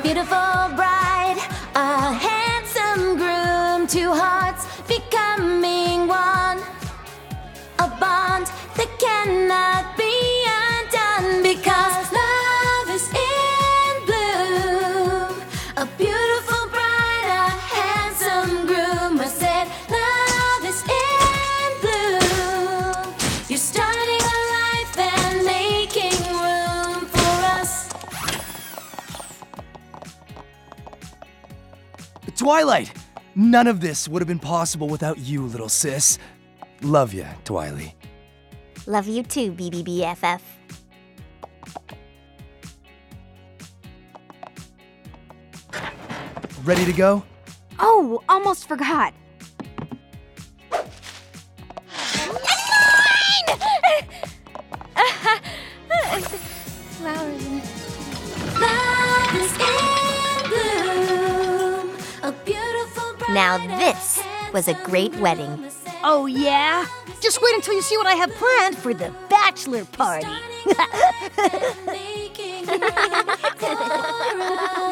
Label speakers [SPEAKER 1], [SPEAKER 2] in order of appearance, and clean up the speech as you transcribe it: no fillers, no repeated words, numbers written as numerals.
[SPEAKER 1] beautiful bride, a handsome groom, two hearts becoming one, a bond that cannot be undone, because love is in bloom. A beautiful bride, a handsome groom. I said love is in bloom. You're starting a life and making room for us.
[SPEAKER 2] Twilight! None of this would have been possible without you, little sis. Love ya, Twily.
[SPEAKER 3] Love you too, BBBFF.
[SPEAKER 2] Ready to go?
[SPEAKER 4] Oh, almost forgot.
[SPEAKER 3] Flowers in it.
[SPEAKER 1] Love is in bloom. A beautiful bride.
[SPEAKER 3] Now this was a great wedding.
[SPEAKER 4] Oh, yeah? Just wait until you see what I have planned for the bachelor party.
[SPEAKER 1] Making room for us.